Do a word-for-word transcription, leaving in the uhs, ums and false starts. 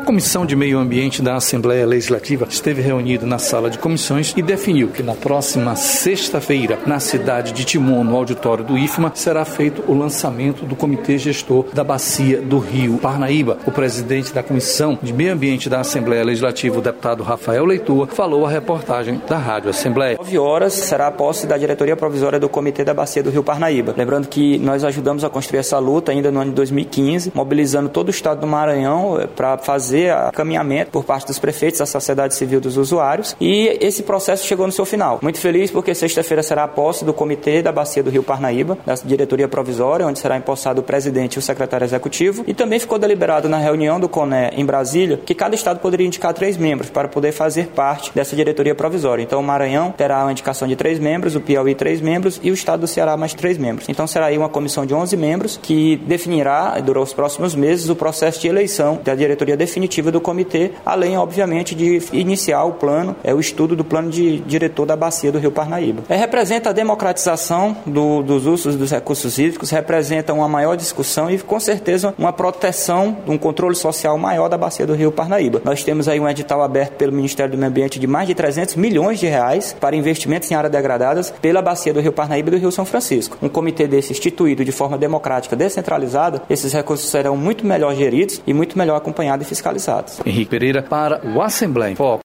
Comissão de Meio Ambiente da Assembleia Legislativa esteve reunida na sala de comissões e definiu que na próxima sexta-feira, na cidade de Timon, no auditório do I F M A, será feito o lançamento do Comitê Gestor da Bacia do Rio Parnaíba. O presidente da Comissão de Meio Ambiente da Assembleia Legislativa, o deputado Rafael Leitor, falou à reportagem da Rádio Assembleia. nove horas será a posse da diretoria provisória do Comitê da Bacia do Rio Parnaíba. Lembrando que nós ajudamos a construir essa luta ainda no ano de dois mil e quinze, mobilizando todo o estado do Maranhão para fazer o caminhamento por parte dos prefeitos, da sociedade civil, dos usuários, e esse processo chegou no seu final. Muito feliz porque sexta-feira será a posse do Comitê da Bacia do Rio Parnaíba, da diretoria provisória, onde será empossado o presidente e o secretário executivo, e também ficou deliberado na reunião do CONE em Brasília que cada estado poderia indicar três membros para poder fazer parte dessa diretoria provisória. Então o Maranhão terá uma indicação de três membros, o Piauí três membros e o estado do Ceará mais três membros. Então será aí uma comissão de onze membros que definirá, durante os próximos meses, o processo de eleição da diretoria definitiva do comitê, além, obviamente, de iniciar o plano, é o estudo do plano de diretor da Bacia do Rio Parnaíba. É, representa a democratização do, dos usos dos recursos hídricos, representa uma maior discussão e, com certeza, uma proteção, um controle social maior da Bacia do Rio Parnaíba. Nós temos aí um edital aberto pelo Ministério do Meio Ambiente de mais de trezentos milhões de reais para investimentos em áreas degradadas pela Bacia do Rio Parnaíba e do Rio São Francisco. Um comitê desse instituído de forma democrática, descentralizada, esses recursos serão muito melhor geridos e muito melhor acompanhados e fiscalizados. Henrique Pereira para o Assembleia em Foco.